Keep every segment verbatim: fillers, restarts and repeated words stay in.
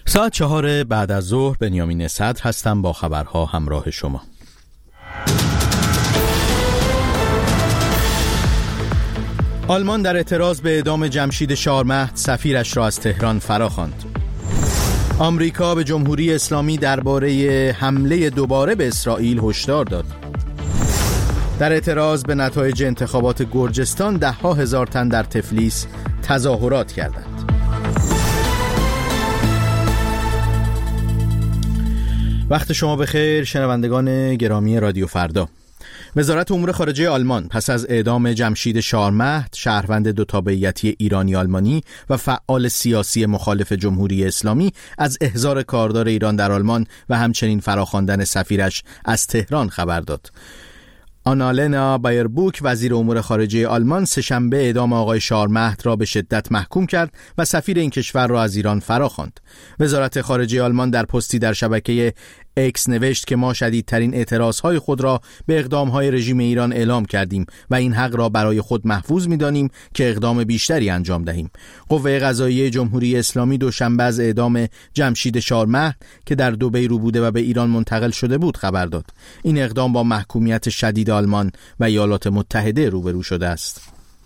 ساعت چهار بعد از ظهر بنیامین صدر هستم با خبرها همراه شما. آلمان در اعتراض به اعدام جمشید شارمهد سفیرش را از تهران فراخواند. آمریکا به جمهوری اسلامی درباره حمله دوباره به اسرائیل هشدار داد. در اعتراض به نتایج انتخابات گرجستان ده ها هزار تن در تفلیس تظاهرات کردند. وقت شما بخیر شنوندگان گرامی رادیو فردا. وزارت امور خارجه آلمان پس از اعدام جمشید شارمهد، شهروند دو تابعیتی ایرانی آلمانی و فعال سیاسی مخالف جمهوری اسلامی، از احضار کاردار ایران در آلمان و همچنین فراخواندن سفیرش از تهران خبر داد. آنالنا بایربوک وزیر امور خارجه آلمان سه‌شنبه اعدام آقای شارمهد را به شدت محکوم کرد و سفیر این کشور را از ایران فراخواند. وزارت خارجه آلمان در پستی در شبکه اکس نوشت که ما شدیدترین اعتراضهای خود را به اقدامهای رژیم ایران اعلام کردیم و این حق را برای خود محفوظ می‌دانیم که اقدام بیشتری انجام دهیم. قوه قضاییه جمهوری اسلامی دوشنبه از اعدام جمشید شارمهد که در دبی رو بوده و به ایران منتقل شده بود خبر داد. این اقدام با محکومیت شدید آلمان و ایالات متحده روبرو شده است.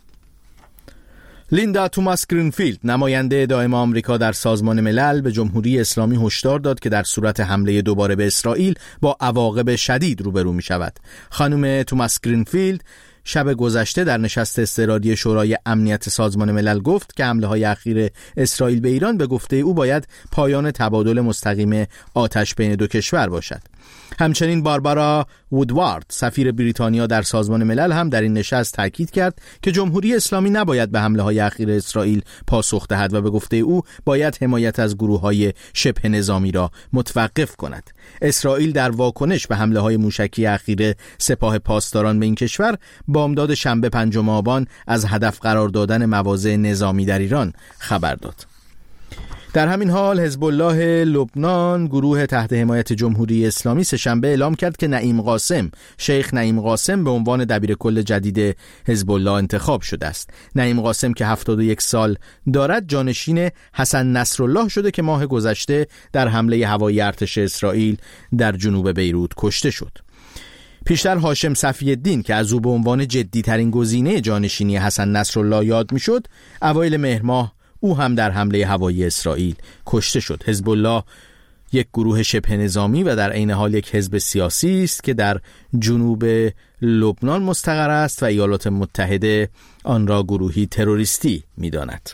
لیندا توماس گرینفیلد نماینده دائم آمریکا در سازمان ملل به جمهوری اسلامی هشدار داد که در صورت حمله دوباره به اسرائیل با عواقب شدید روبرو می شود. خانم توماس گرینفیلد شب گذشته در نشست اضطراری شورای امنیت سازمان ملل گفت که حمله های اخیر اسرائیل به ایران به گفته او باید پایان تبادل مستقیم آتش بین دو کشور باشد. همچنین باربارا وودوارد سفیر بریتانیا در سازمان ملل هم در این نشست تاکید کرد که جمهوری اسلامی نباید به حمله های اخیر اسرائیل پاسخ دهد و به گفته او باید حمایت از گروه های شبه نظامی را متوقف کند. اسرائیل در واکنش به حمله های موشکی اخیر سپاه پاسداران به این کشور بامداد شنبه پنجم آبان از هدف قرار دادن مواضع نظامی در ایران خبر داد. در همین حال حزب الله لبنان، گروه تحت حمایت جمهوری اسلامی، سه‌شنبه اعلام کرد که نعیم قاسم، شیخ نعیم قاسم به عنوان دبیرکل جدید حزب الله انتخاب شده است. نعیم قاسم که هفتاد و یک سال دارد جانشین حسن نصرالله شده که ماه گذشته در حمله هوایی ارتش اسرائیل در جنوب بیروت کشته شد. پیشتر هاشم صفی الدین که از او به عنوان جدی‌ترین گزینه جانشینی حسن نصرالله یاد می‌شد، اوایل مهر ماه او هم در حمله هوایی اسرائیل کشته شد. حزب الله یک گروه شبه نظامی و در عین حال یک حزب سیاسی است که در جنوب لبنان مستقر است و ایالات متحده آن را گروهی تروریستی می‌داند.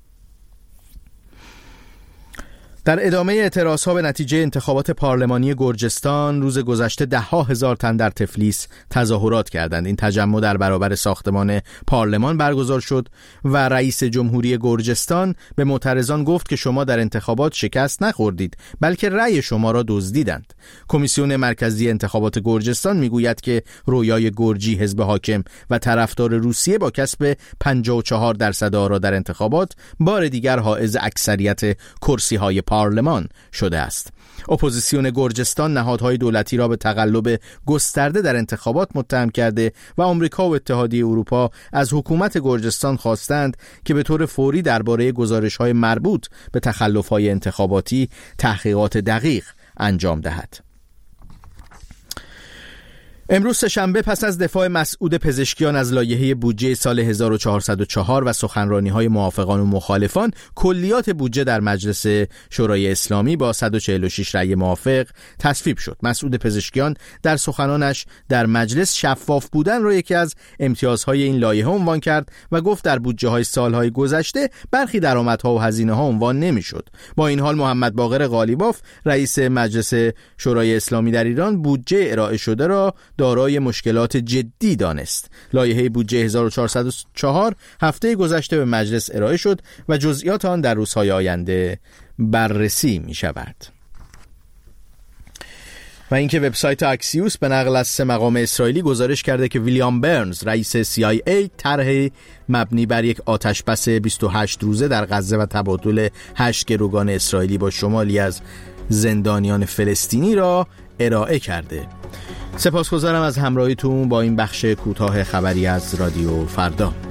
در ادامه اعتراضها به نتیجه انتخابات پارلمانی گرجستان روز گذشته ده ها هزار تن در تفلیس تظاهرات کردند. این تجمع در برابر ساختمان پارلمان برگزار شد و رئیس جمهوری گرجستان به معترضان گفت که شما در انتخابات شکست نخوردید بلکه رأی شما را دزدیدند. کمیسیون مرکزی انتخابات گرجستان میگوید که رویای گرجی، حزب حاکم و طرفدار روسیه با کسب پنجاه و چهار درصد آرا در انتخابات بار دیگر حائز اکثریت کرسی‌های پارلمان شده است. اپوزیسیون گرجستان نهادهای دولتی را به تقلب گسترده در انتخابات متهم کرده و آمریکا و اتحادیه اروپا از حکومت گرجستان خواستند که به طور فوری درباره گزارش‌های مربوط به تخلف‌های انتخاباتی تحقیقات دقیق انجام دهد. امروز سه‌شنبه پس از دفاع مسعود پزشکیان از لایحه بودجه سال هزار و چهارصد و چهار و سخنرانی‌های موافقان و مخالفان، کلیات بودجه در مجلس شورای اسلامی با صد و چهل و شش رأی موافق تصویب شد. مسعود پزشکیان در سخنانش در مجلس شفاف بودن را یکی از امتیازهای این لایحه عنوان کرد و گفت در بودجه‌های سال‌های گذشته برخی درآمدها و هزینه‌ها عنوان نمی‌شد. با این حال محمد باقر قالیباف رئیس مجلس شورای اسلامی در ایران بودجه ارائه شده را دارای مشکلات جدی دانست. لایحه بودجه هزار و چهارصد و چهار هفته گذشته به مجلس ارائه شد و جزئیات آن در روزهای آینده بررسی می شود. و اینکه وبسایت اکسیوس به نقل از سه مقام اسرائیلی گزارش کرده که ویلیام برنز رئیس سی آی ای طرح مبنی بر یک آتشبس بیست و هشت روزه در غزه و تبادل هشت گروگان اسرائیلی با شمالی از زندانیان فلسطینی را ارائه کرده. سپاسگزارم از همراهیتون با این بخش کوتاه خبری از رادیو فردا.